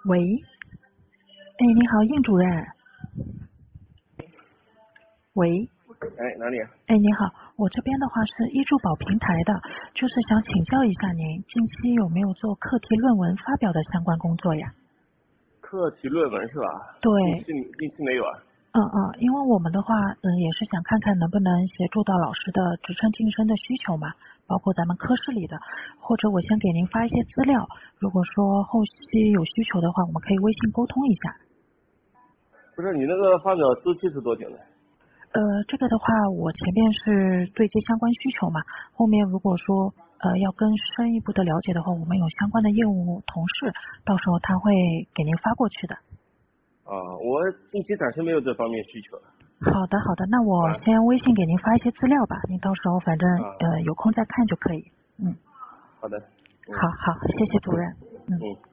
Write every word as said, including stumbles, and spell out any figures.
喂，哎，你好，应主任。喂。 哎，哪里啊？ 哎，你好，我这边的话是易助保平台的，就是想请教一下您，近期有没有做课题论文发表的相关工作呀？ 课题论文是吧？ 对。 近期近期没有啊。 嗯嗯，因为我们的话，嗯，也是想看看能不能协助到老师的职称晋升的需求嘛，包括咱们科室里的，或者我先给您发一些资料，如果说后期有需求的话，我们可以微信沟通一下。 不是，你那个发表周期是多久呢？ 呃，这个的话，我前面是对接相关需求嘛，后面如果说呃要更深一步的了解的话，我们有相关的业务同事，到时候他会给您发过去的。 啊，我近期暂时没有这方面需求。 好的好的，那我啊先微信给您发一些资料吧，您到时候反正啊， 呃有空再看就可以。嗯， 好的。嗯好好，谢谢主任。嗯。 嗯。